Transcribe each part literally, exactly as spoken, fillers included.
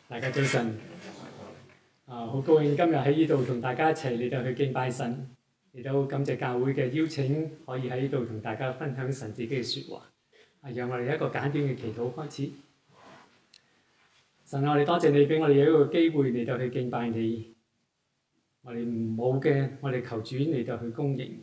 大家早晨，啊，好高興今日喺呢度同大家一齊嚟到去敬拜神，亦都感謝教會嘅邀請，可以喺呢度同大家分享神自己嘅説話。啊，讓我哋一個簡短嘅祈禱開始。神啊，我哋多謝你俾我哋有一個機會嚟到去敬拜你。我哋冇嘅，我哋求主嚟到去供應；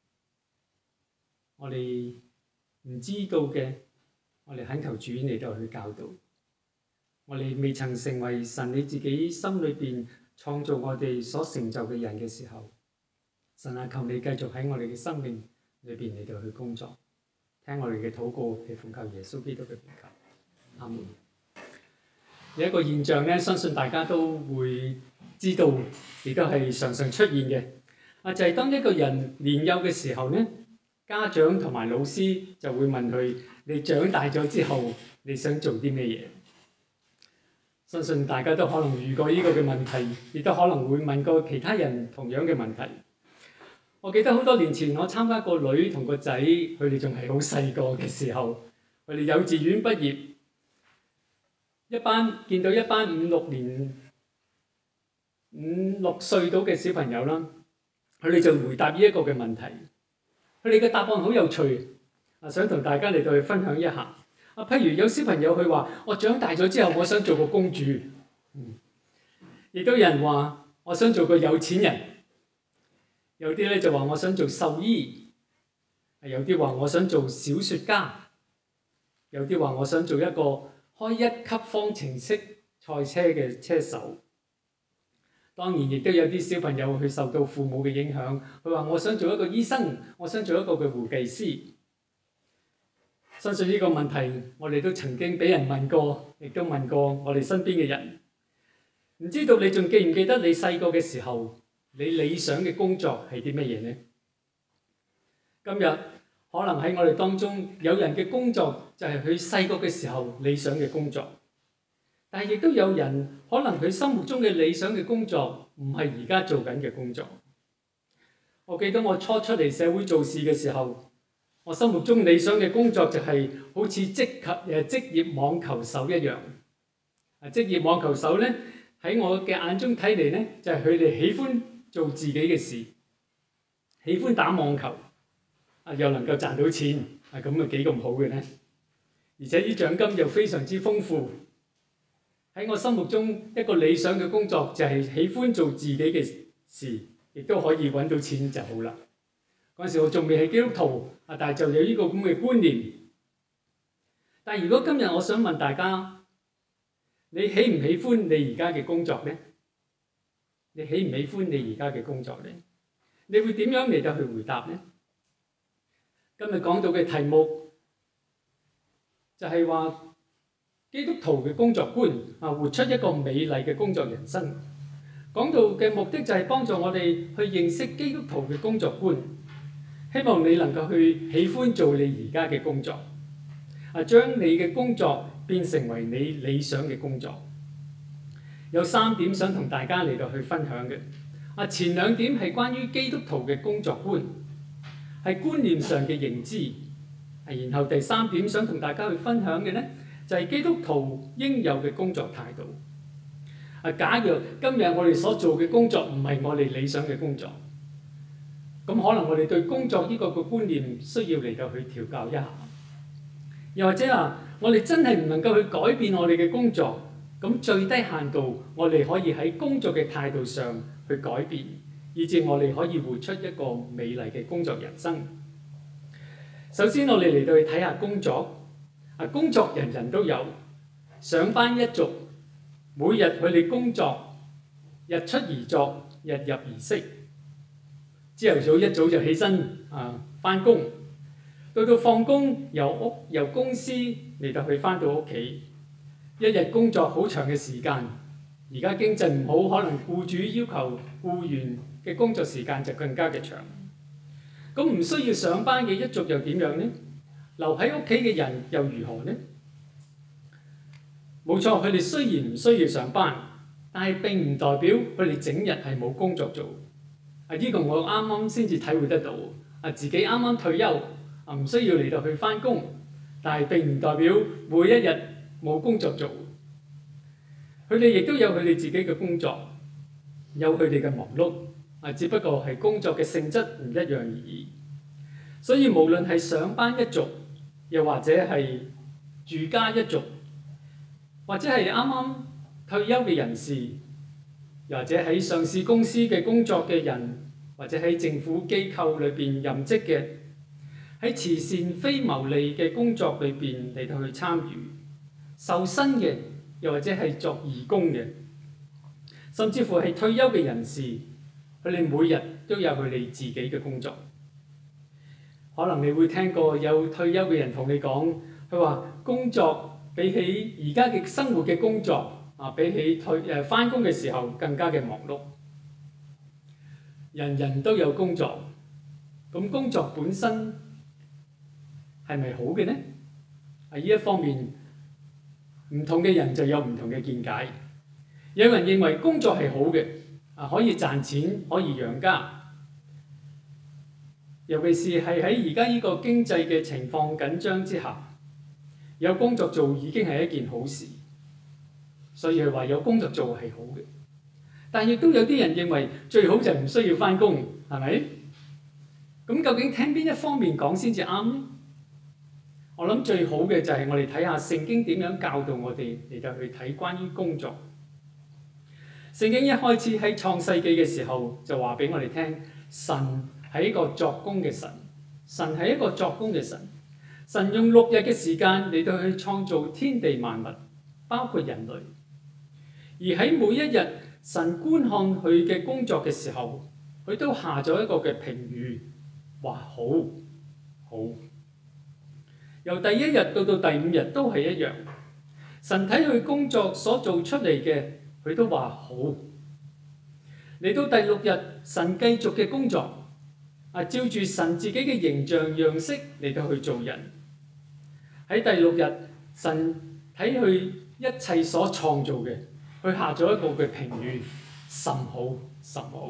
我哋唔知道嘅，我哋懇求主嚟到去教導。我哋未曾成為神你自己心裏邊創造我哋所成就嘅人嘅時候，神啊，求你繼續喺我哋嘅生命裏邊嚟到去工作，聽我哋嘅禱告，係奉靠耶穌基督嘅名求，阿門。有一個現象咧，相信大家都會知道，亦都係常常出現嘅，啊就係、是、當一個人年幼嘅時候咧，家長同埋老師就會問佢：你長大咗之後，你想做啲咩嘢？相信大家都可能遇過呢個嘅問題，亦都可能會問過其他人同樣嘅問題。我記得好多年前，我參加個女同個仔，佢哋仲係好細個嘅時候，佢哋幼稚園畢業，一班見到一班五六年、五六歲到嘅小朋友啦，佢哋就回答呢一個嘅問題。佢哋嘅答案好有趣，啊，想同大家嚟到去分享一下。啊，譬如有小朋友佢話：我長大咗之後，我想做個公主。嗯，亦都有人話：我想做個有錢人。有啲咧就話：我想做獸醫。有啲話：我想做小説家。有啲話：我想做一個開一級方程式賽車嘅車手。當然，亦都有啲小朋友佢受到父母嘅影響，佢話：我想做一個醫生，我想做一個嘅會計師。相信呢個問題，我哋都曾經俾人問過，亦都問過我哋身邊嘅人。唔知道你仲記唔記得你細個嘅時候，你理想嘅工作係啲乜嘢呢？今日可能喺我哋當中有人嘅工作就係佢細個嘅時候理想嘅工作，但係亦都有人可能佢心目中嘅理想嘅工作唔係而家做緊嘅工作。我記得我初出嚟社會做事嘅時候，我心目中理想嘅工作就係好似職級誒職業網球手一樣。啊，職業網球手咧喺我嘅眼中睇嚟咧，就係佢哋喜歡做自己嘅事，喜歡打網球，啊又能夠賺到錢，啊咁啊幾咁好嘅咧？而且啲獎金又非常之豐富。喺我心目中一個理想嘅工作就係喜歡做自己嘅事，亦都可以揾到錢就好啦。嗰陣時我仲未係基督徒，啊，但係就有呢個咁嘅觀念。但係如果今日我想問大家，你喜唔喜歡你而家嘅工作呢？你喜唔喜歡你而家嘅工作呢？你會點樣嚟到去回答呢？今日講到嘅題目就係話基督徒嘅工作觀，啊，活出一個美麗嘅工作人生。講到嘅目的就係幫助我哋去認識基督徒嘅工作觀。希望你能夠去喜歡做你而家嘅工作，啊，將你嘅工作變成為你理想嘅工作。有三點想同大家嚟到去分享嘅。啊，前兩點係關於基督徒嘅工作觀，係觀念上嘅認知。啊，然後第三點想同大家去分享嘅呢，就係基督徒應有嘅工作態度。啊，假若今日我哋所做嘅工作唔係我哋理想嘅工作，咁可能我哋對工作呢個嘅觀念需要嚟到去調教一下，又或者話我哋真係唔能夠去改變我哋嘅工作，咁最低限度我哋可以喺工作嘅態度上去改變，以至我哋可以活出一個美麗嘅工作人生。首先我哋嚟到去睇下工作，啊，工作人人都有，上班一族，每日佢哋工作，日出而作，日入而息。朝頭早一早就起身啊，返工，到到放工由屋由公司嚟到去返到屋企，一日工作好長嘅時間。而家經濟唔好，可能僱主要求僱員嘅工作時間就更加嘅長。咁唔需要上班嘅一族又點樣呢？留喺屋企嘅人又如何呢？冇錯，佢哋雖然唔需要上班，但係並唔代表佢哋整日係冇工作做。啊！呢個我啱啱先至體會得到。啊，自己啱啱退休，啊唔需要嚟到去返工，但係並唔代表每一日冇工作做。 佢哋亦都有佢哋自己嘅工作，有佢哋嘅忙碌，啊，只不過係工作嘅性質唔一樣而已。所以無論係上班一族，又或者係住家一族，或者係啱啱退休嘅人士，又或者喺上市公司嘅工作嘅人，或者喺政府機構裏邊任職嘅，喺慈善非牟利嘅工作裏邊嚟到去參與，受薪嘅，又或者係作義工嘅，甚至乎係退休嘅人士，佢哋每日都有佢哋自己嘅工作。可能你會聽過有退休嘅人同你講，佢話工作比起而家嘅生活嘅工作啊，比起退誒返工嘅時候更加嘅忙碌。人人都有工作，咁工作本身係咪好嘅呢？喺呢一方面，唔同嘅人就有唔同嘅見解。有人認為工作係好嘅，啊可以賺錢，可以養家。尤其是係喺而家呢個經濟嘅情況緊張之下，有工作做已經係一件好事，所以係話有工作做係好嘅。但亦都有啲人認為最好就唔需要返工，係咪？咁究竟聽邊一方面講先至啱呢？我諗最好嘅就係我哋睇下聖經點樣教導我哋嚟到去睇關於工作。聖經一開始喺創世記嘅時候就話俾我哋聽，神係一個作工嘅神，神係一個作工嘅神。神用六日嘅時間嚟到去創造天地萬物，包括人類。而喺每一日，神觀看佢嘅工作嘅時候，佢都下咗一個嘅評語，話好，好。由第一日到到第五日都係一樣。神睇佢工作所做出嚟嘅，佢都話好。嚟到第六日，神繼續嘅工作。啊！照住神自己嘅形象樣式嚟到去做人。喺第六日，神睇佢一切所創造嘅，佢下咗一個嘅評語，甚好，甚好。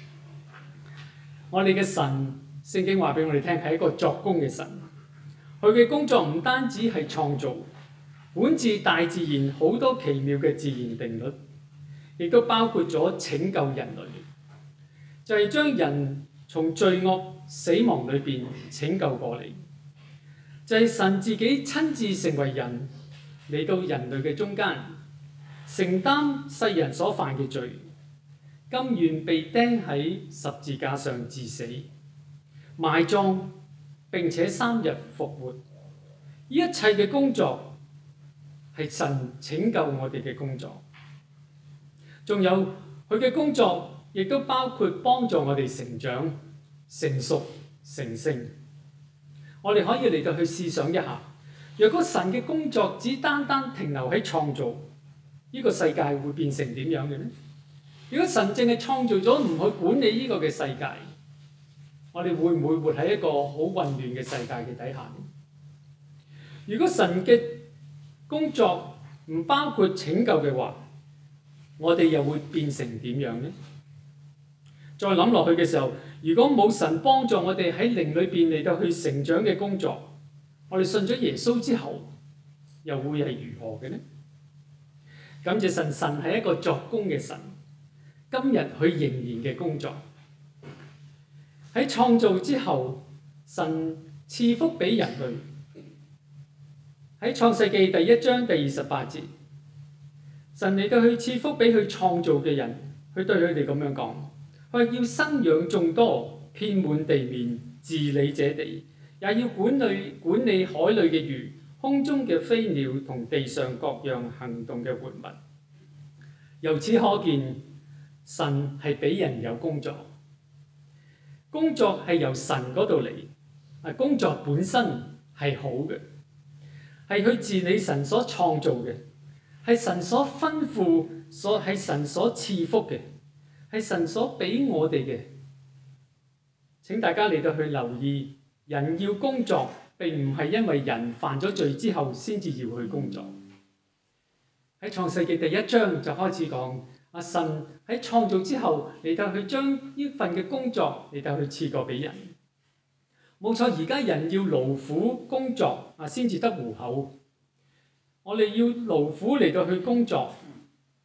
我哋嘅神，聖經話俾我哋聽係一個作工嘅神。佢嘅工作唔單止係創造，管治大自然好多奇妙嘅自然定律，亦都包括咗拯救人類，就係將人從罪惡死亡裏邊拯救過嚟，就係神自己親自成為人嚟到人類嘅中間，承擔世人所犯嘅罪，甘願被釘喺十字架上致死、埋葬並且三日復活。呢一切嘅工作係神拯救我哋嘅工作，仲有佢嘅工作。亦都包括幫助我哋成長、成熟、成聖。我哋可以嚟到去試想一下，若果神嘅工作只單單停留喺創造，呢個世界會變成點樣嘅呢？如果神淨係創造咗，唔去管理呢個嘅世界，我哋會唔會活喺一個好混亂嘅世界嘅底下呢？如果神嘅工作唔包括拯救嘅話，我哋又會變成點樣呢？再諗落去嘅時候，如果冇神幫助我哋喺靈裏邊嚟到去成長嘅工作，我哋信咗耶穌之後，又會係如何嘅呢？感謝神，神係一個作工嘅神，今日佢仍然嘅工作。喺創造之後，神賜福俾人類。喺創世記第一章第二十八節，神嚟到去賜福俾佢創造嘅人，佢對佢哋咁樣講。佢要生養眾多，遍滿地面，治理這地，也要管理管理海裏嘅魚、空中嘅飛鳥同地上各樣行動嘅活物。由此可見，神係俾人有工作，工作係由神嗰度嚟。啊，工作本身係好嘅，係佢治理神所創造嘅，係神所吩咐，所係神所賜福嘅。係神所俾我哋嘅。請大家嚟到去留意，人要工作並唔係因為人犯咗罪之後先至要去工作。喺創世記第一章就開始講，阿神喺創造之後嚟到去將呢份嘅工作嚟到去賜過俾人。冇錯，而家人要勞苦工作啊，先至得糊口。我哋要勞苦嚟到去工作，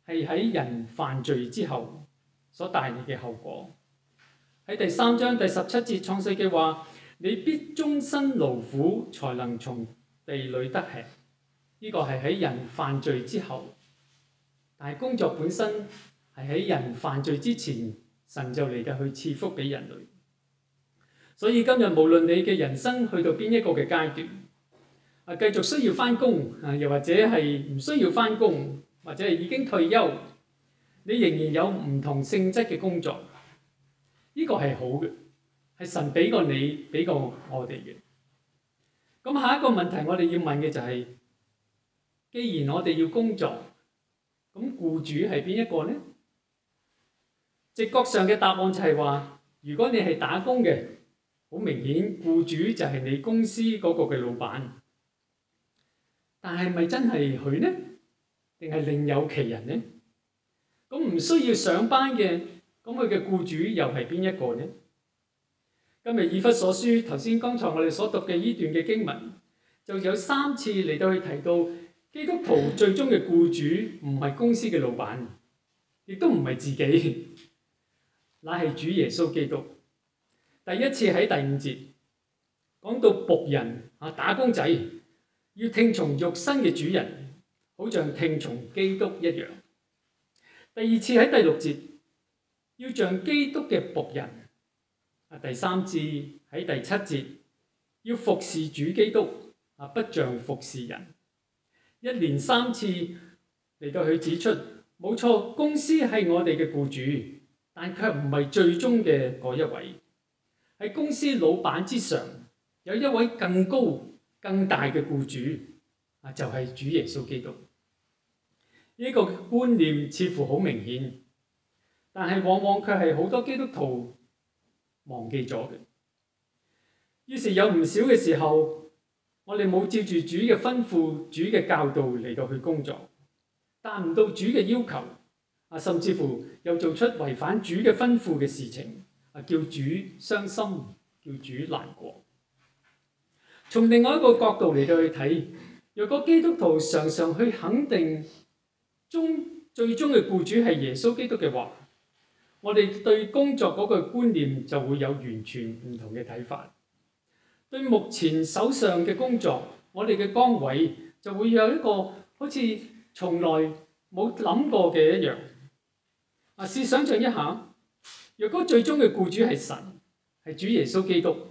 係喺人犯罪之後所帶嚟嘅後果。喺第三章第十七節創世記話：你必終身勞苦，才能從地裏得吃。呢個係喺人犯罪之後，但係工作本身係喺人犯罪之前，神就嚟嘅去賜福俾人類。所以今日無論你嘅人生去到邊一個嘅階段，啊，繼續需要返工啊，又或者係唔需要返工，或者係已經退休，你仍然有唔同性質嘅工作，呢個係好嘅，係神俾過你，俾過我哋嘅。咁下一個問題我哋要問嘅就係，既然我哋要工作，咁僱主係邊一個呢？直覺上嘅答案就係話，如果你係打工嘅，好明顯僱主就係你公司嗰個嘅老闆。但係咪真係佢呢？定係另有其人呢？咁唔需要上班嘅，咁佢嘅僱主又係邊一個呢？今日以弗所書頭先剛才我哋所讀嘅呢段嘅經文，就有三次嚟到去提到基督徒最終嘅僱主唔係公司嘅老闆，亦都唔係自己，乃係主耶穌基督。第一次喺第五節講到僕人啊，打工仔要聽從肉身嘅主人，好像聽從基督一樣。第二次喺第六節要像基督嘅僕人。啊，第三次喺第七節要服侍主基督啊，不像服侍人。一連三次嚟到去指出，冇錯，公司係我哋嘅僱主，但卻唔係最終嘅嗰一位。喺公司老闆之上，有一位更高更大嘅僱主啊，就係主耶穌基督。呢個觀念似乎好明顯，但係往往卻係好多基督徒忘記咗嘅。於是有唔少嘅時候，我哋冇照住主嘅吩咐、主嘅教導嚟到去工作，達唔到主嘅要求啊，甚至乎又做出違反主嘅吩咐嘅事情啊，叫主傷心，叫主難過。從另外一個角度嚟到去睇，若果基督徒常常去肯定終最終嘅僱主係耶穌基督嘅話，我哋對工作嗰個觀念就會有完全唔同嘅睇法。對目前手上嘅工作，我哋嘅崗位就會有一個好似從來冇諗過嘅一樣。啊，試想像一下，若果最終嘅僱主係神，係主耶穌基督，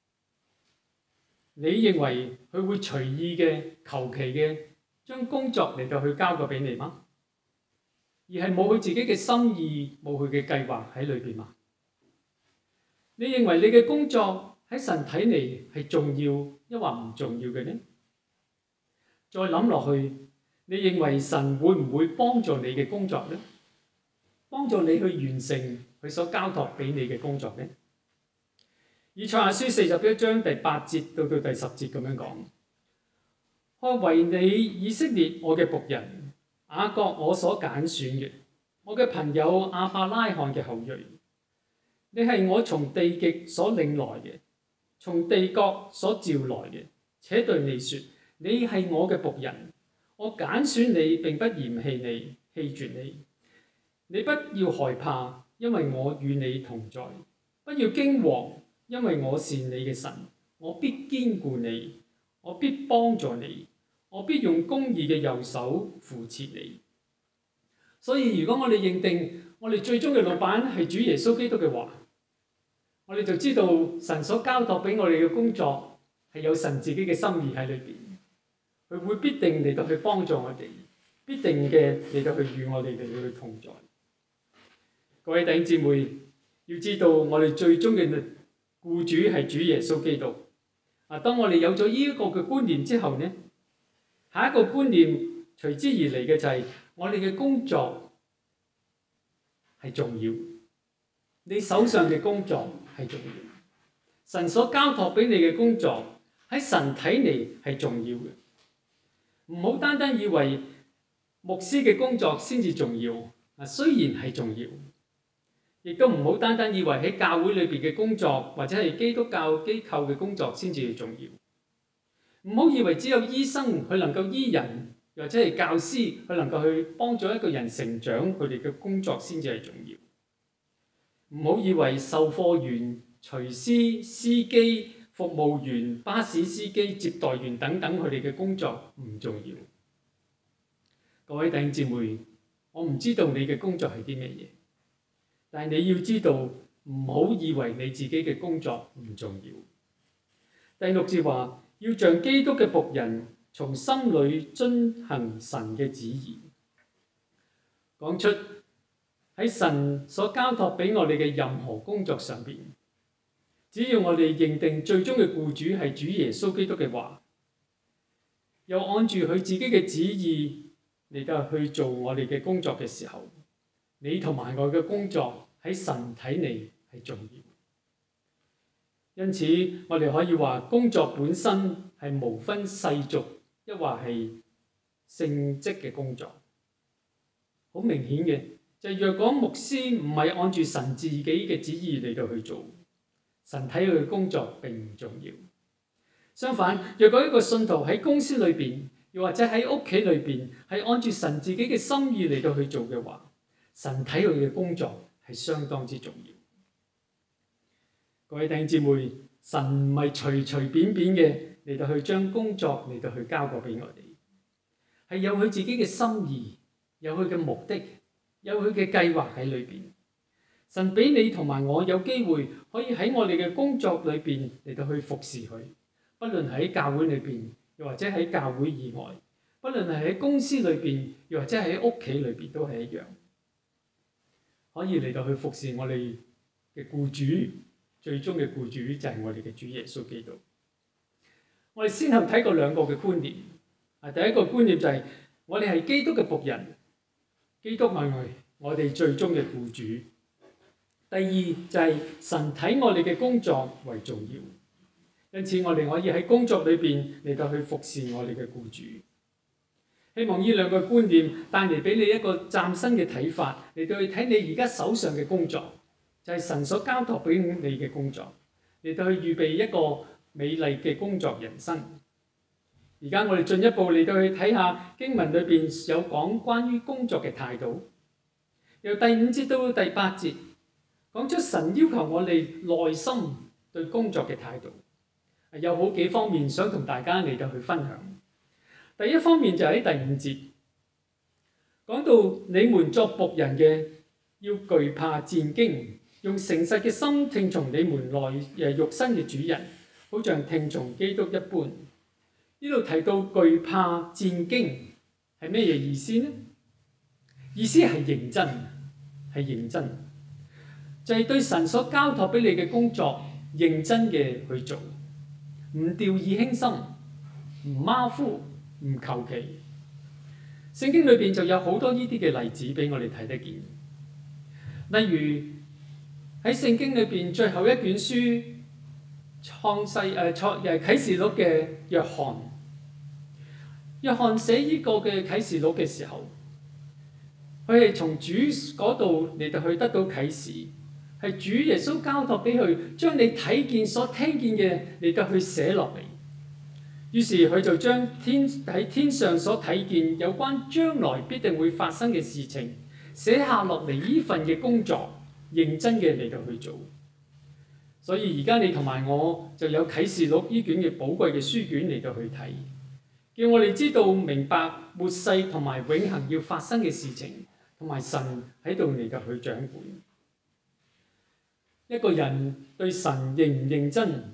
你認為佢會隨意嘅、求其嘅將工作嚟到去交過俾你嗎？而係冇佢自己嘅心意，冇佢嘅計劃喺裏邊嘛？你認為你嘅工作喺神睇嚟係重要，抑或唔重要嘅呢？再諗落去，你認為神會唔會幫助你嘅工作呢？幫助你去完成佢所交託俾你嘅工作呢？以賽亞書四十一章第八節到到第十節咁樣講：我為你以色列我嘅僕人，雅各我所揀選嘅，我嘅朋友亞伯拉罕嘅後裔，你係我從地極所領來嘅，從地國所召來嘅，且對你說，你係我嘅僕人，我揀選你並不嫌棄你，棄絕你。你不要害怕，因為我與你同在；不要驚惶，因為我是你嘅神，我必堅固你，我必幫助你，我必用公義嘅右手扶持你。所以如果我哋認定我哋最終嘅老闆係主耶穌基督嘅話，我哋就知道神所交託俾我哋嘅工作係有神自己嘅心意喺裏邊，佢會必定嚟到去幫助我哋，必定嘅嚟到去與我哋嚟到去同在。各位弟兄姊妹，要知道我哋最終嘅僱主係主耶穌基督。啊，當我哋有咗呢一個嘅觀念之後呢，下一個觀念隨之而嚟嘅就係我哋嘅工作係重要，你手上嘅工作係重要，神所交託俾你嘅工作喺神睇嚟係重要嘅。唔好單單以為牧師嘅工作先至重要，啊，雖然係重要，亦都唔好單單以為喺教會裏邊嘅工作或者係基督教機構嘅工作先至重要。唔好以為只有醫生佢能夠醫人， 又或者係教師，佢能夠去幫助一個人成長，佢哋嘅工作先至係重要。唔好以為售貨員、廚師、司機、服務員、巴士司機、接待員等等，佢哋嘅工作唔重要。各位弟兄姊妹，我唔知道你嘅工作係啲咩嘢，但係你要知道，唔好以為你自己嘅工作唔重要。第六節話，要像基督嘅僕人，從心裏遵行神嘅旨意，講出喺神所交託俾我哋嘅任何工作上邊，只要我哋認定最終嘅僱主係主耶穌基督嘅話，又按住佢自己嘅旨意嚟到去做我哋嘅工作嘅時候，你同埋我嘅工作喺神睇嚟係重要。因此，我哋可以話工作本身係無分世俗，抑或係聖職嘅工作。好明顯嘅就係，若果牧師唔係按住神自己嘅旨意嚟到去做，神睇佢嘅工作並唔重要。相反，若果一個信徒喺公司裏邊，又或者喺屋企裏邊，係按住神自己嘅心意嚟到去做嘅話，神睇佢嘅工作係相當之重要。各位弟兄姊妹，神唔係隨隨便便嘅嚟到去將工作嚟到去交過俾我哋，係有佢自己嘅心意，有佢嘅目的，有佢嘅計劃喺裏邊。神俾你同埋我有機會可以喺我哋嘅工作裏邊嚟到去服侍佢，不論喺教會裏邊，又或者喺教會以外，不論係喺公司裏邊，又或者喺屋企裏邊，都係一樣，可以嚟到去服侍我哋嘅僱主。最終嘅僱主就係我哋嘅主耶穌基督。我哋先後睇過兩個嘅觀念。啊，第一個觀念就係我哋係基督嘅僕人，基督係我哋最終嘅僱主。第二就係神睇我哋嘅工作為重要，因此我哋可以喺工作裏邊嚟到去服侍我哋嘅僱主。希望呢兩個觀念帶嚟俾你一個嶄新嘅睇法，嚟到去睇你而家手上嘅工作。就係神所交託俾你嘅工作，嚟到去預備一個美麗嘅工作人生。而家我哋進一步嚟到去睇下經文裏邊有講關於工作嘅態度，由第五節到第八節，講出神要求我哋內心對工作嘅態度。有好幾方面想同大家嚟到去分享。第一方面就喺第五節，講到你們作僕人嘅要懼怕戰驚，用誠實嘅心聽從你們內誒肉身嘅主人，好像聽從基督一般。呢度提到懼怕戰驚係咩嘢意思呢？意思係認真，係認真，就係對神所交託俾你嘅工作認真嘅去做，唔掉以輕心，唔馬虎，唔求其。聖經裏邊就有好多呢啲嘅例子俾我哋睇得見，例如喺聖經裏邊最後一卷書創世誒創誒啟示錄嘅約翰，約翰寫呢個嘅啟示錄嘅時候，佢係從主嗰度嚟到去得到啟示，係主耶穌交託俾佢，將你睇見所聽見嘅嚟到去寫落嚟。於是佢就將天喺天上所睇見有關將來必定會發生嘅事情寫下落嚟，呢份嘅工作認真嘅嚟到去做。所以而家你同埋我就有啟示錄呢卷嘅寶貴嘅書卷嚟到去睇，叫我哋知道明白末世同埋永恆要發生嘅事情，同埋神喺度嚟到去掌管。一個人對神認唔認真，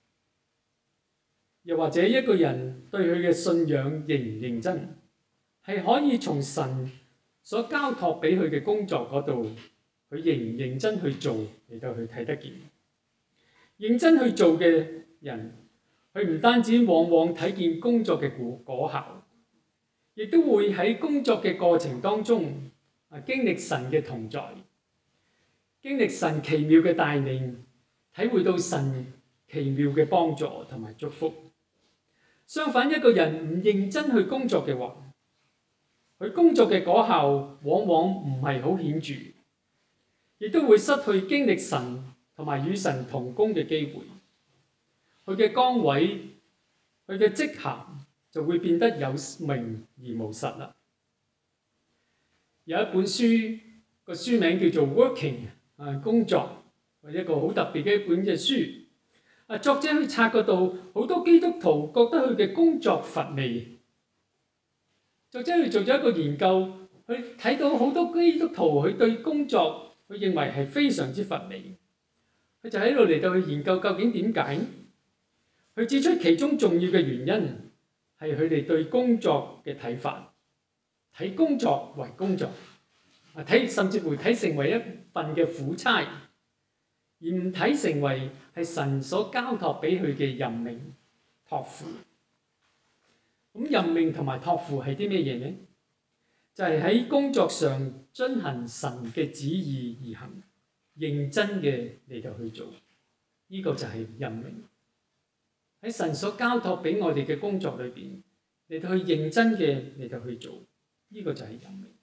又或者一個人對佢嘅信仰認唔認真，係可以從神所交託俾佢嘅工作嗰度，佢認唔認真去做嚟到去睇得見。認真去做嘅人，佢唔單止往往睇見工作嘅果果效，亦都會喺工作嘅過程當中啊經歷神嘅同在，經歷神奇妙嘅帶領，體會到神奇妙嘅幫助同埋祝福。相反，一個人唔認真去工作嘅話，佢工作嘅果效往往唔係好顯著，亦都會失去經歷神同埋與神同工嘅機會。佢嘅崗位、佢嘅職銜就會變得有名而無實啦。有一本書個書名叫做《Working》，啊，工作，係一個好特別嘅一本嘅書。啊，作者去察覺到好多基督徒覺得佢嘅工作乏味。作者去做咗一個研究，佢睇到好多基督徒佢對工作佢認為係非常之乏味。佢就喺度嚟到去研究究竟點解。佢指出其中重要嘅原因係佢哋對工作嘅睇法，睇工作為工作，啊，睇甚至乎睇成為一份嘅苦差，而唔睇成為係神所交託俾佢嘅任命託付。咁任命同埋託付係啲咩嘢呢？就係喺工作上遵行神嘅旨意而行，認真嘅嚟到去做，呢個就係任命。喺神所交託俾我哋嘅工作裏邊，嚟到去認真嘅嚟到去做，呢個就係任命。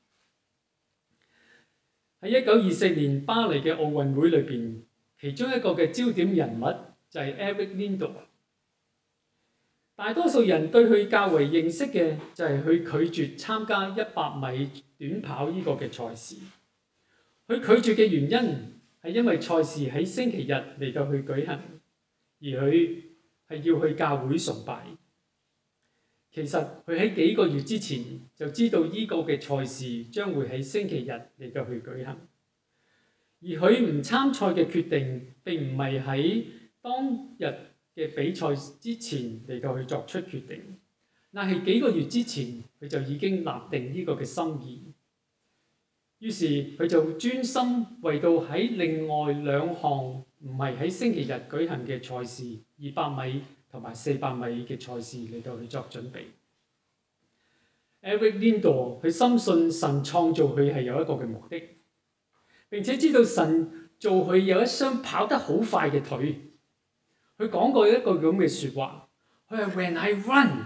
喺一九二四年巴黎嘅奧運會裏邊，其中一個嘅焦點人物就係 Eric Liddell。大多數人對佢較為認識嘅就係佢拒絕參加一百米短跑呢個嘅賽事。佢拒絕嘅原因係因為賽事喺星期日嚟到去舉行，而佢係要去教會崇拜。其實佢喺幾個月之前就知道呢個嘅賽事將會喺星期日嚟到去舉行，而佢唔參賽嘅決定並唔係喺當日嘅比賽之前嚟到去作出決定，但係幾個月之前佢就已經立定呢個嘅心意。於是佢就專心為到喺另外兩項唔係喺星期日舉行嘅賽事，二百米同埋四百米嘅賽事嚟到去作準備。Eric Liddell 佢深信神創造佢係有一個嘅目的，並且知道神做佢有一雙跑得好快嘅腿。佢講過一個咁嘅説話，佢係 When I run,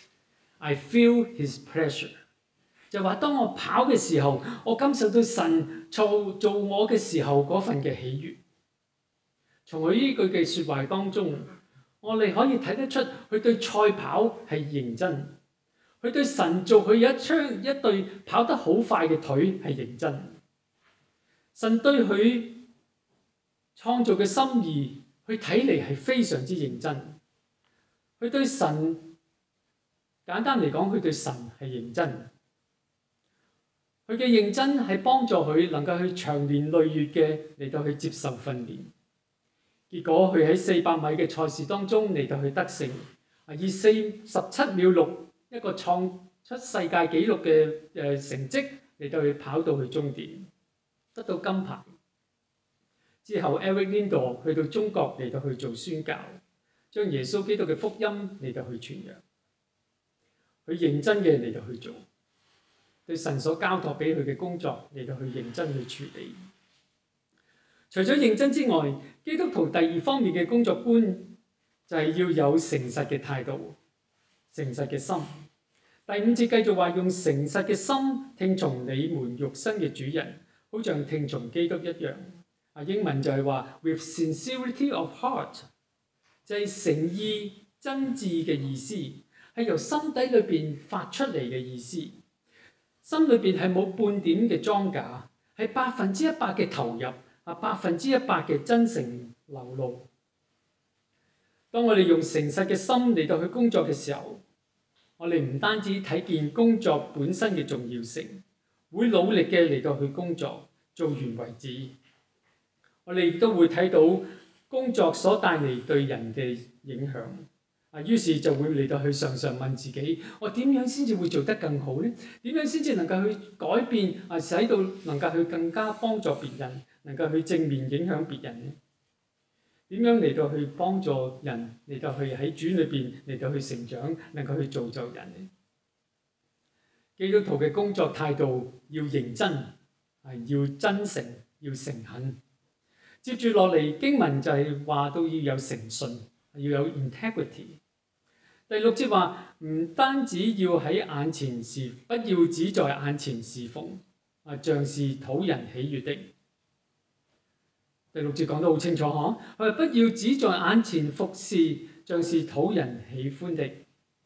I feel His pleasure， 就話當我跑嘅時候，我感受到神做做我嘅時候嗰份嘅喜悅。從佢呢句嘅説話當中，我哋可以睇得出佢對賽跑係認真，佢對神做佢有一雙一對跑得好快嘅腿係認真。神對佢創造嘅心意，佢睇嚟係非常之認真。佢對神，簡單嚟講，佢對神係認真。佢嘅認真係幫助佢能夠去長年累月嘅嚟到去接受訓練。結果佢喺四百米嘅賽事當中嚟到去得勝，以四十七秒六一個創出世界紀錄嘅誒成績嚟到去跑到去終點，得到金牌。之後 Eric Liddell 去到中國嚟到去做宣教，將耶穌基督嘅福音嚟到去傳揚。佢認真嘅嚟到去做，對神所交託俾佢嘅工作嚟到去認真去處理。除咗認真之外，基督徒第二方面嘅工作觀就係要有誠實嘅態度、誠實嘅心。第五節繼續話，用誠實嘅心聽從你們肉身嘅主人，好像聽從基督一樣。啊，英文就係話 with sincerity of heart， 就係誠意真摯嘅意思，係由心底裏邊發出嚟嘅意思。心裏邊係冇半點嘅裝假，係百分之一百嘅投入，啊，百分之一百嘅真誠流露。當我哋用誠實嘅心嚟到去工作嘅時候，我哋唔單止睇見工作本身嘅重要性，會努力嘅嚟到去工作，做完為止。我哋亦都會睇到工作所帶嚟對人嘅影響，啊，於是就會嚟到去常常問自己：我點樣先至會做得更好呢？點樣先至能夠去改變啊，使到能夠去更加幫助別人，能夠去正面影響別人呢？點樣嚟到去幫助人，嚟到去喺主裏邊嚟到去成長，能夠去造就人呢？基督徒嘅工作態度要認真，係要真誠，要誠懇。接住落嚟經文就係話到要有誠信，要有 integrity。第六節話唔單止要喺眼前侍，不要只在眼前侍奉，啊，像是討人喜悅的。第六節講得好清楚嗬，佢話不要只在眼前服侍，像是討人喜歡的。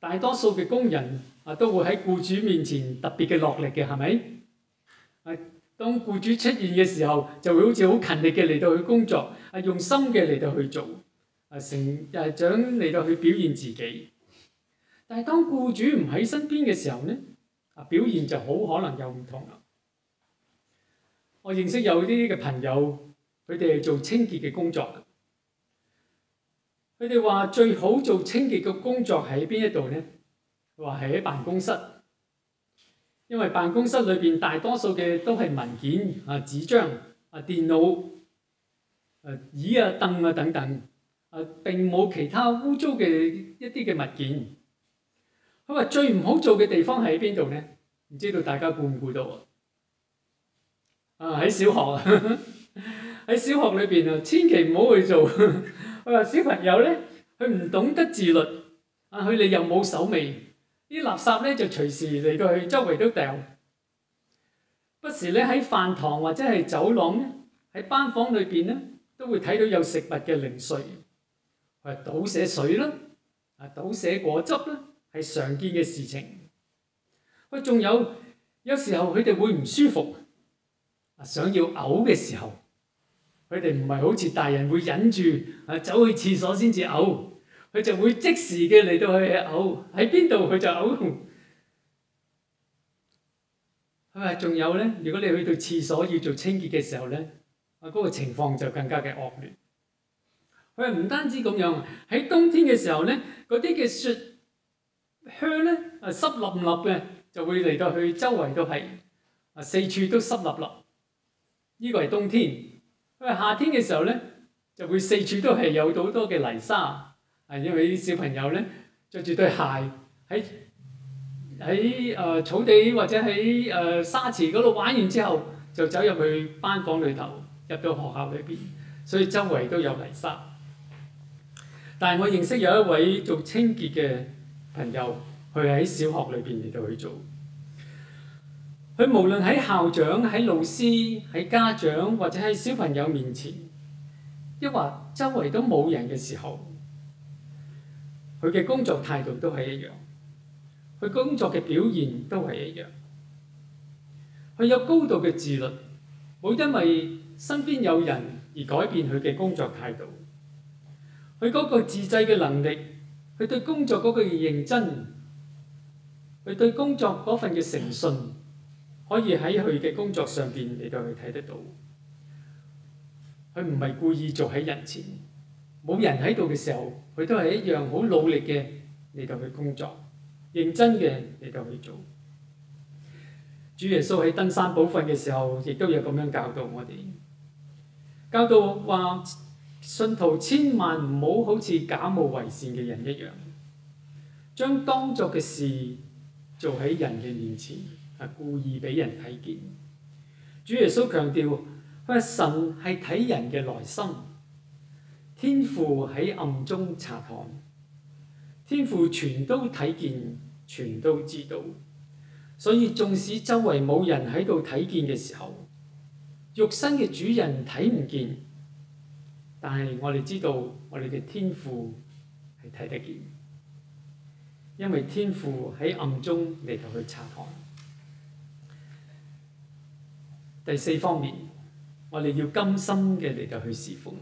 大多數嘅工人啊都會喺僱主面前特別嘅落力嘅，係咪？啊，當僱主出現嘅時候，就會好似好勤力嘅嚟到去工作，啊用心嘅嚟到去做，啊成誒想嚟到去表現自己。但係當僱主唔喺身邊嘅時候呢，啊表現就好可能又唔同啦。我認識有啲嘅朋友，佢哋係做清潔嘅工作嘅。佢哋話最好做清潔嘅工作喺邊一度呢？佢話係喺辦公室，因為辦公室裏邊大多數嘅都係文件啊、紙張啊、電腦、啊椅啊、凳啊等等，啊並冇其他污糟嘅一啲嘅物件。佢話最唔好做嘅地方喺邊度呢？唔知道大家估唔估到啊？啊喺小學啊，喺小學裏邊啊，千祈唔好去做。佢話小朋友咧，佢唔懂得自律，啊佢哋又冇手尾，啲垃圾咧就隨時嚟到去周圍都掉。不時咧喺飯堂或者係走廊咧，喺班房裏邊咧都會睇到有食物嘅零碎，佢話倒瀉水啦，啊倒瀉果汁啦，係常見嘅事情。佢仲有有時候佢哋會唔舒服，啊想要嘔嘅時候。佢哋唔係好似大人會忍住啊走去廁所先至嘔，佢就會即時嘅嚟到去嘔，喺邊度佢就嘔。佢話仲有咧，如果你去到廁所要做清潔嘅時候咧，啊嗰個情況就更加嘅惡劣。佢話唔單止咁樣，喺冬天嘅時候咧，嗰啲嘅雪靴咧啊濕立立嘅，就會嚟到去周圍都係啊四處都濕立立。呢個係冬天。因為夏天嘅時候咧，就會四處都係有好多嘅泥沙，係因為啲小朋友咧着住對鞋喺喺誒草地或者喺誒、呃、沙池嗰度玩完之後，就走入去班房裏頭，入到學校裏邊，所以周圍都有泥沙。但係我認識有一位做清潔嘅朋友，佢喺小學裏邊嚟到去做。佢無論喺校長、喺老師、喺家長或者喺小朋友面前，抑或周圍都冇人嘅時候，佢嘅工作態度都係一樣，佢工作嘅表現都係一樣。佢有高度嘅自律，冇因為身邊有人而改變佢嘅工作態度。佢嗰個自制嘅能力，佢對工作嗰個認真，佢對工作嗰份嘅誠信。可以喺佢嘅工作上邊嚟到去睇得到，佢唔係故意做喺人前，冇人喺度嘅時候，佢都係一樣好努力嘅嚟到去工作，認真嘅嚟到去做。主耶穌喺登山寶訓嘅時候，亦都有咁樣教導我哋，教導話信徒千萬唔好好似假冒為善嘅人一樣，將當作嘅事做喺人嘅面前。係故意俾人睇見。主耶穌強調，佢話神係睇人嘅內心，天父喺暗中察看，天父全都睇見，全都知道。所以縱使周圍冇人喺度睇見嘅時候，肉身嘅主人睇唔見，但係我哋知道，我哋嘅天父係睇得見，因為天父喺暗中嚟到去察看。第四方面，我哋要甘心嘅嚟到去侍奉。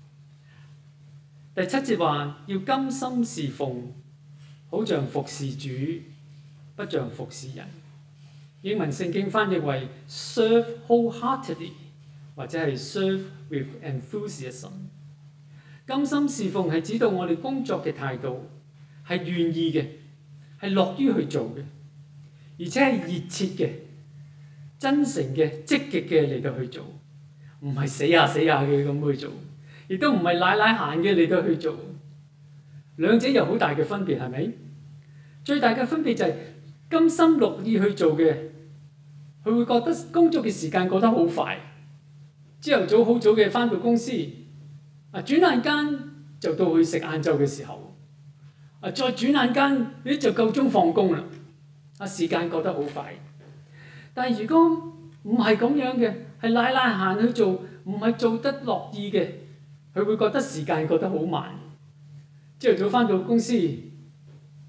第七節話要甘心侍奉，好像服侍主，不像服侍人。英文聖經翻譯為 serve wholeheartedly， 或者係 serve with enthusiasm。甘心侍奉係指到我哋工作嘅態度係願意嘅，係樂於去做嘅，而且係熱切嘅。真誠嘅、積極嘅嚟到去做，唔係死下死下嘅咁去做，亦都唔係懶懶閒嘅嚟到去做。兩者有好大嘅分別，係咪？最大嘅分別就係甘心樂意去做嘅，佢會覺得工作嘅時間過得好快。朝頭早好早嘅返到公司，啊轉眼間就到去食晏晝嘅時候，啊再轉眼間你就夠鐘放工啦，啊時間過得好快。但係如果唔係咁樣嘅，係懶懶閒去做，唔係做得樂意嘅，佢會覺得時間過得好慢。朝頭早返到公司，今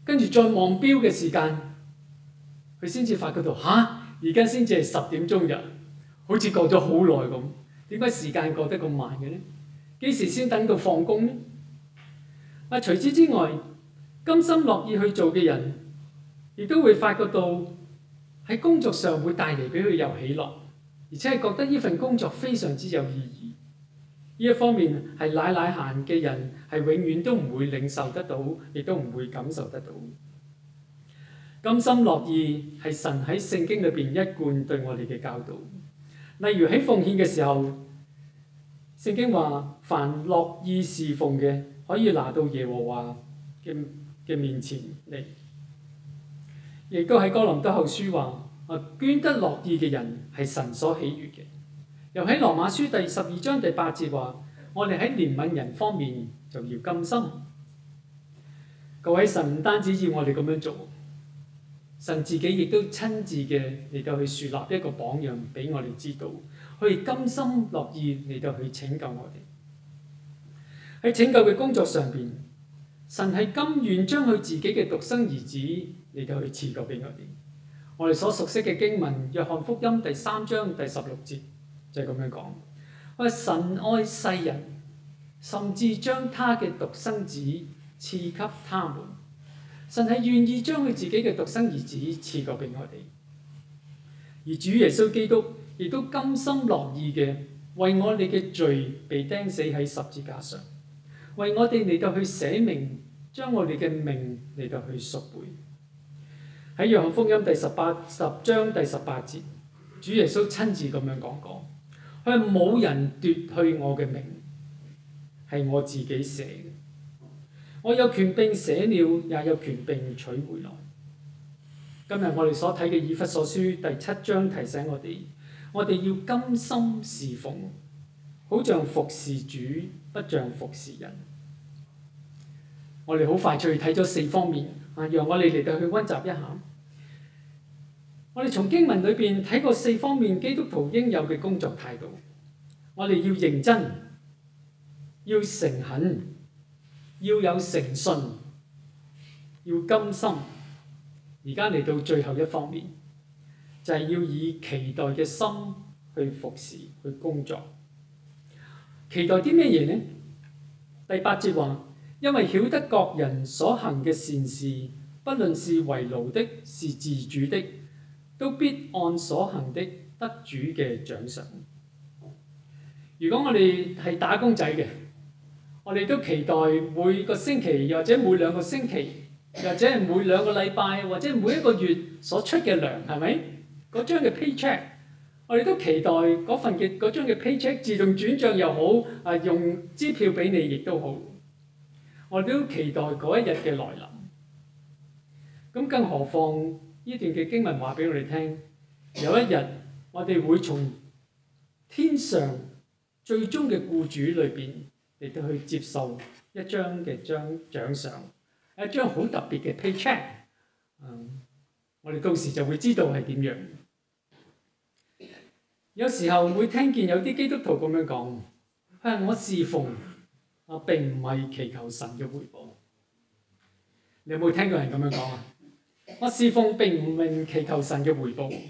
跟住再望錶嘅時間，佢先至發覺到吓，而家先至係十點鐘咋，好似過咗好耐咁。點解時間過得咁慢嘅呢？幾時先等到放工呢？啊，除此之外，甘心樂意去做嘅人，亦都會發覺到喺工作上會帶嚟俾佢有喜樂，而且係覺得呢份工作非常之有意義。呢一方面係懶懶閒嘅人係永遠都唔會領受得到，亦都唔會感受得到。甘心樂意係神喺聖經裏邊一貫對我哋嘅教導。例如喺奉獻嘅時候，聖經話：凡樂意侍奉嘅，可以拿到耶和華嘅嘅面前嚟。亦都喺哥林多後書話：啊，捐得樂意嘅人係神所喜悅嘅。又喺羅馬書第十二章第八節話：我哋喺憐憫人方面就要甘心。各位，神唔單止要我哋咁樣做，神自己亦都親自嘅嚟到去樹立一個榜樣俾我哋知道，去甘心樂意嚟到去拯救我哋。喺拯救嘅工作上邊，神係甘願將佢自己嘅獨生兒子嚟到去賜過俾我哋。我哋所熟悉嘅經文，約翰福音第三章第十六節就係咁樣講：我話神愛世人，甚至將他嘅獨生子賜給他們。神係願意將佢自己嘅獨生兒子賜過俾我哋，而主耶穌基督亦都甘心樂意嘅為我哋嘅罪被釘死喺十字架上，為我哋嚟到去捨命，將我哋嘅命嚟到去贖回。喺約翰福音第十八十章第十八節，主耶穌親自咁樣講過：佢話冇人奪去我嘅命，係我自己捨嘅。我有權柄捨了，也有權柄取回來。今日我哋所睇嘅以弗所書第七章提醒我哋，我哋要甘心侍奉，好像服侍主，不像服侍人。我哋好快脆睇咗四方面，啊，讓我哋嚟到去溫習一下。我哋從經文裏邊睇過四方面基督徒應有嘅工作態度。我哋要認真，要誠懇，要有誠信，要甘心。而家嚟到最後一方面，就係要以期待嘅心去服侍、去工作。期待啲咩嘢呢？第八節話：因為曉得各人所行嘅善事，不論是為奴的，是自主的，都必按所行的得主嘅獎賞。如果我哋係打工仔嘅，我哋都期待每個星期，或者每兩個星期，或者係每兩個禮拜，或者每一個月所出嘅糧，係咪？嗰張嘅 paycheck， 我哋都期待嗰份嘅嗰張嘅 paycheck 自動轉帳又好，啊用支票俾你亦都好，我哋都期待嗰一日嘅來臨。咁更何況呢段嘅經文話俾我哋聽，有一日我哋會從天上最終嘅僱主裏邊嚟到去接受一張嘅獎獎賞，一張好特別嘅 paycheck。嗯，我哋到時就會知道係點樣。有時候會聽見有啲基督徒咁樣講：係我侍奉，我並唔係祈求神嘅回報。你有冇聽過人咁樣講啊？我侍奉並唔係祈求神嘅回報。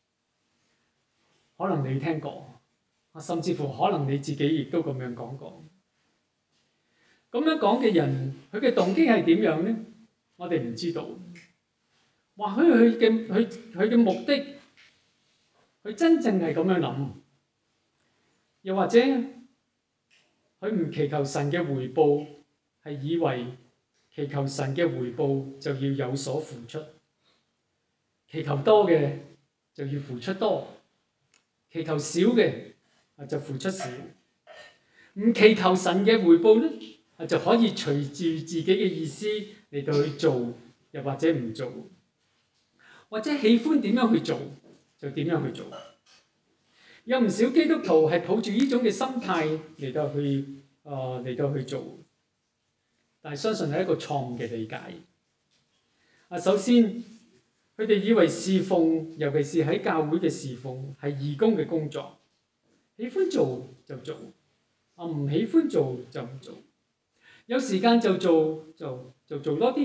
可能你聽過，甚至乎可能你自己亦都咁樣講過。咁樣講嘅人，佢嘅動機係點樣呢？我哋唔知道。或許佢嘅佢佢嘅目的，佢真正係咁樣諗，又或者佢唔祈求神嘅回報，係以為祈求神嘅回報就要有所付出，祈求多嘅就要付出多，祈求少嘅就付出少，唔祈求神嘅回報咧，就可以隨住自己嘅意思嚟到去做，又或者唔做。或者喜歡點樣去做就點樣去做。有唔少基督徒係抱住呢種嘅心態嚟到去啊嚟到去做，但係相信係一個錯誤嘅理解。啊，首先佢哋以為侍奉，尤其是喺教會嘅侍奉係義工嘅工作，喜歡做就做，啊唔喜歡做就唔做，有時間就做就就做多啲，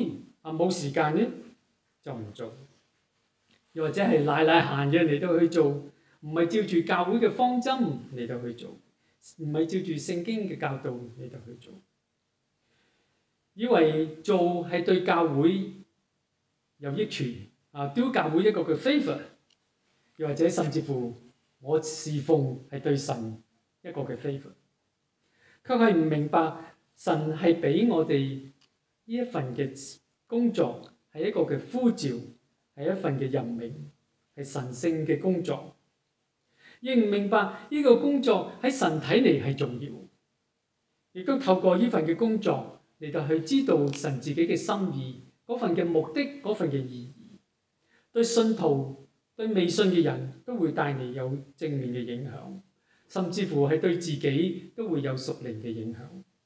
啊冇時間咧就唔做，又或者係賴賴閒嘅嚟到去做，唔係照住教會嘅方針嚟到去做，唔係照住聖經嘅教導嚟到去做，以為做係對教會有益處啊，丟教會一個嘅 favor， 又或者甚至乎我侍奉係對神一個嘅 favor， 卻係唔明白神係俾我哋呢一份嘅工作係一個嘅呼召，係一份嘅任命，係神聖嘅工作，亦唔明白呢個工作喺神睇嚟係重要，亦都透過呢份嘅工作嚟到去知道神自己嘅心意，嗰份嘅目的，嗰份嘅意義，對信徒對未信嘅人都會帶嚟有正面嘅影響，甚至乎係對自己都會有屬靈嘅影響。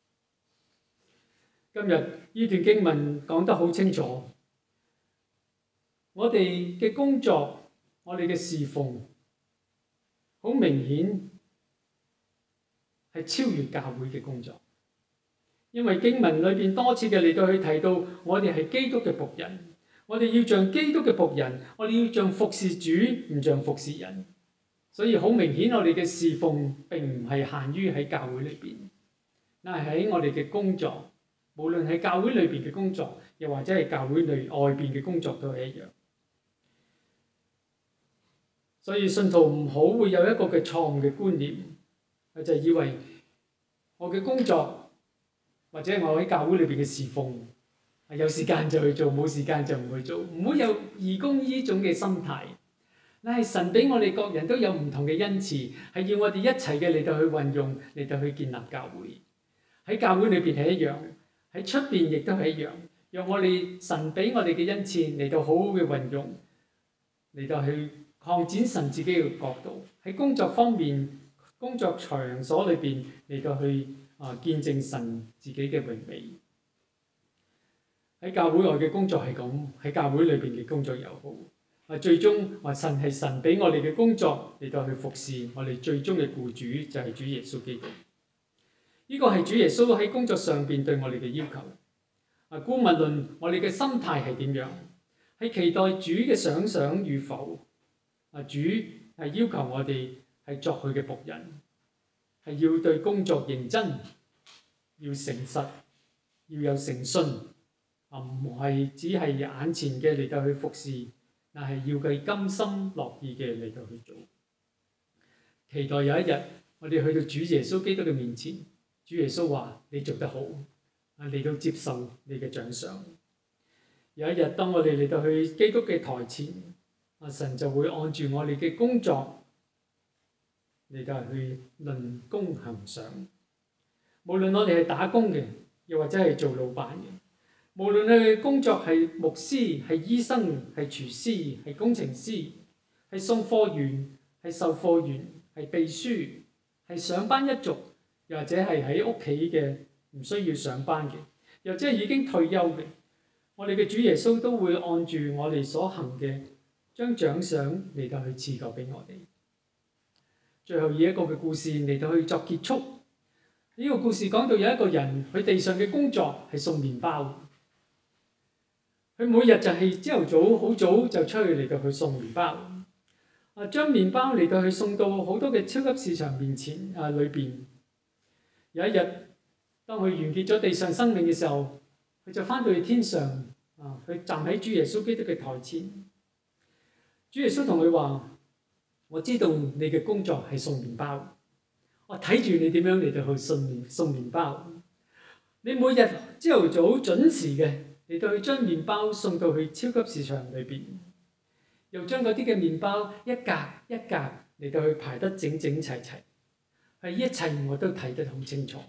今日呢段經文講得好清楚，我哋嘅工作，我哋嘅侍奉，好明顯係超越教會嘅工作。因為經文裏邊多次嘅嚟到去提到，我哋係基督嘅僕人，我哋要像基督嘅僕人，我哋要像服侍主，唔像服侍人。所以好明顯，我哋嘅侍奉並唔係限於喺教會裏邊，但係喺我哋嘅工作，無論係教會裏邊嘅工作，又或者係教會裏外邊嘅工作都係一樣。所以信徒唔好會有一個嘅錯誤嘅觀念，就係以為我嘅工作或者我喺教會裏邊嘅侍奉，係有時間就去做，冇時間就唔去做，唔好有義工呢種嘅心態。但係神俾我哋各人都有唔同嘅恩賜，係要我哋一齊嘅嚟到去運用，嚟到去建立教會。喺教會裏邊係一樣，喺出邊亦都係一樣。讓我哋神俾我哋嘅恩賜嚟到好好嘅運用，嚟到去擴展神自己嘅角度。喺工作方面，工作場所裏邊嚟到去啊見證神自己嘅榮美。喺教會外嘅工作係咁，喺教會裏邊嘅工作又好。啊，最終話神係神俾我哋嘅工作嚟到去服侍我哋最終嘅僱主就係主耶穌基督。呢個係主耶穌喺工作上邊對我哋嘅要求。啊，姑勿論我哋嘅心態係點樣，係期待主嘅賞賞與否。啊，主係要求我哋係作佢嘅僕人，係要對工作認真，要誠實，要有誠信。啊，唔係只係眼前嘅嚟到去服侍，但係要佢甘心樂意嘅嚟到去做。期待有一日我哋去到主耶穌基督嘅面前，主耶穌話：你做得好，啊，你都接受你嘅獎賞。有一日當我哋嚟到去基督嘅台前，啊，神就會按住我哋嘅工作嚟到去論功行賞。無論我哋係打工嘅，又或者係做老闆嘅，無論你嘅工作係牧師、係醫生、係廚師、係工程師、係送貨員、係售貨員、係秘書、係上班一族，又或者係喺屋企嘅唔需要上班嘅，又或者係已經退休嘅，我哋嘅主耶穌都會按住我哋所行嘅，將獎賞嚟到去賜夠俾我哋。最後以一個嘅故事嚟到去作結束。呢、這個故事講到有一個人，佢地上嘅工作係送麵包。佢每日就係朝頭早好早就出去嚟到去送麵包，啊，將麵包嚟到去送到好多嘅超級市場面前啊裏邊。有一日，當佢完結咗地上生命嘅時候，佢就翻到去天上啊，佢站喺主耶穌基督嘅台前。主耶穌同佢話：我知道你嘅工作係送麵包，我睇住你點樣嚟到去送麵送麵包。你每日朝頭早準時嘅嚟到去將麵包送到去超級市場裏邊，又將嗰啲嘅麵包一格一格嚟到去排得整整齊齊，係一切我都睇得好清楚。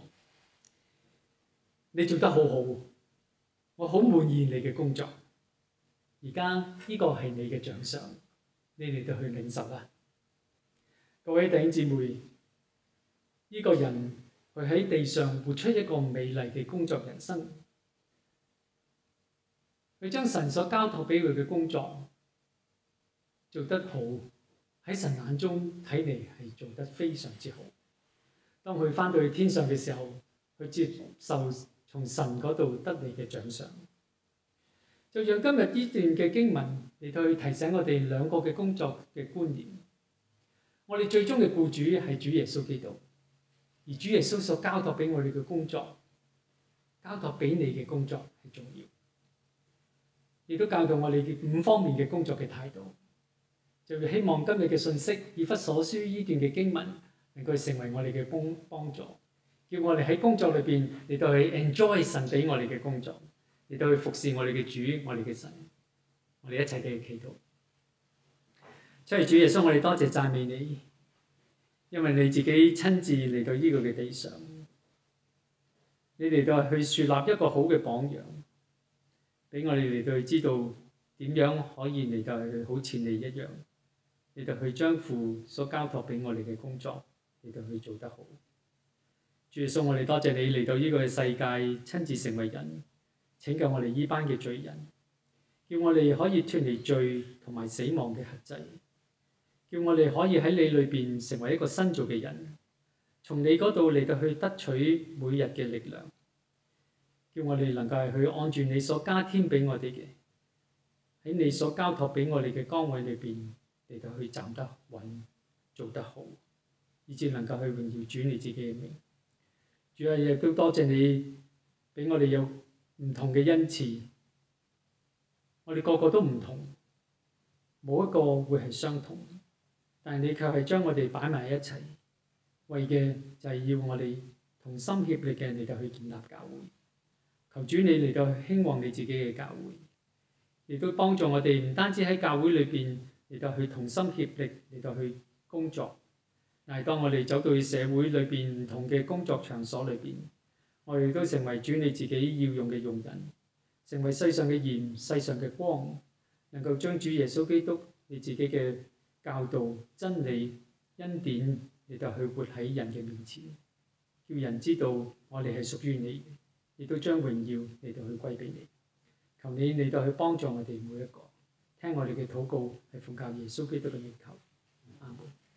你做得好好，我好滿意你嘅工作。而家呢個係你嘅獎賞，你嚟到去領受啦。各位弟兄姊妹，呢個人佢喺地上活出一個美麗嘅工作人生。佢將神所交託俾佢嘅工作做得好，喺神眼中睇嚟係做得非常之好。當佢返到去天上嘅時候，佢接受從神嗰度得嚟嘅獎賞。 就讓今日呢段嘅經文嚟到去提醒我哋兩個嘅工作嘅觀念。我哋最終嘅僱主係主耶穌基督，而主耶穌所交託俾我哋嘅工作，交託俾你嘅工作係重要。亦都教導我哋五方面嘅工作嘅態度。就希望今日嘅信息，以弗所書呢段嘅經文，能夠成為我哋嘅幫幫助，叫我哋喺工作裏邊嚟到去 enjoy 神俾我哋嘅工作，嚟到去服侍我哋嘅主，我哋嘅神。我哋一齊嘅祈禱。所以主耶穌，我哋多謝讚美你，因為你自己親自嚟到呢個嘅地上，你嚟到去樹立一個好嘅榜樣，俾我哋嚟到去知道點樣可以嚟到去好似你一樣，嚟到去將父所交託俾我哋嘅工作嚟到去做得好。主耶穌，我哋多謝你嚟到呢個世界親自成為人，拯救我哋呢班嘅罪人，叫我哋可以脫離罪同埋死亡嘅轄制，叫我哋可以喺你裏邊成為一個新造嘅人，從你嗰度嚟到去得取每日嘅力量，叫我哋能夠去按住你所加添俾我哋嘅，喺你所交託俾我哋嘅崗位裏邊嚟到去站得穩，做得好，以至能夠去榮耀主你自己嘅名。主啊，亦都多謝你俾我哋有唔同嘅恩賜，我哋個個都唔同，冇一個會係相同，但係你卻係將我哋擺埋一齊，為嘅就係要我哋同心協力嘅嚟到去建立教會。求主你嚟到興旺你自己嘅教會，亦都幫助我哋唔單止喺教會裏邊嚟到去同心協力嚟到去工作，但係當我哋走到去社會裏邊唔同嘅工作場所裏邊，我哋都成為主你自己要用嘅用人，成為世上嘅鹽、世上嘅光，能夠將主耶穌基督你自己嘅教導、真理、恩典嚟到去活喺人嘅面前，叫人知道我哋係屬於你嘅，亦都將榮耀嚟到去歸俾你。求你嚟到去幫助我哋每一個，聽我哋嘅禱告係奉靠耶穌基督嘅名求，阿門。